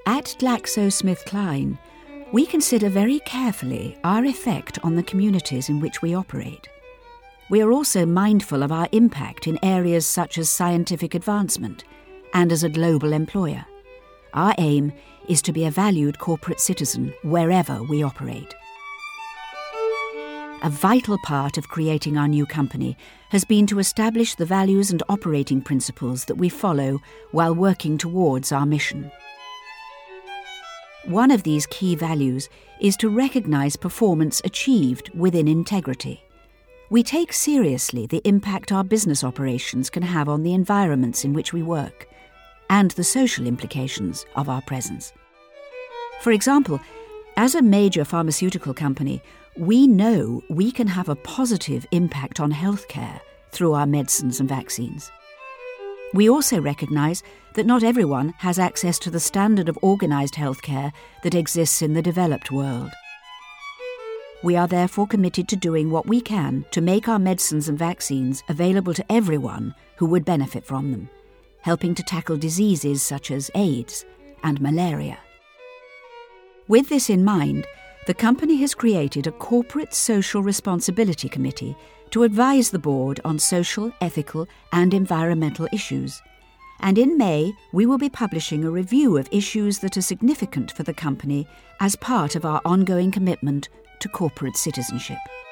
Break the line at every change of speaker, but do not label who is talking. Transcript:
At GlaxoSmithKline, we consider very carefully our effect on the communities in which we operate. We are also mindful of our impact in areas such as scientific advancement and as a global employer. Our aim is to be a valued corporate citizen wherever we operate. A vital part of creating our new company has been to establish the values and operating principles that we follow while working towards our mission. One of these key values is to recognise performance achieved within integrity. We take seriously the impact our business operations can have on the environments in which we work and the social implications of our presence. For example, as a major pharmaceutical company, we know we can have a positive impact on healthcare through our medicines and vaccines. We also recognise that not everyone has access to the standard of organised healthcare that exists in the developed world. We are therefore committed to doing what we can to make our medicines and vaccines available to everyone who would benefit from them, helping to tackle diseases such as AIDS and malaria. With this in mind, the company has created a Corporate Social Responsibility Committee to advise the board on social, ethical and environmental issues. And in May, we will be publishing a review of issues that are significant for the company as part of our ongoing commitment to corporate citizenship.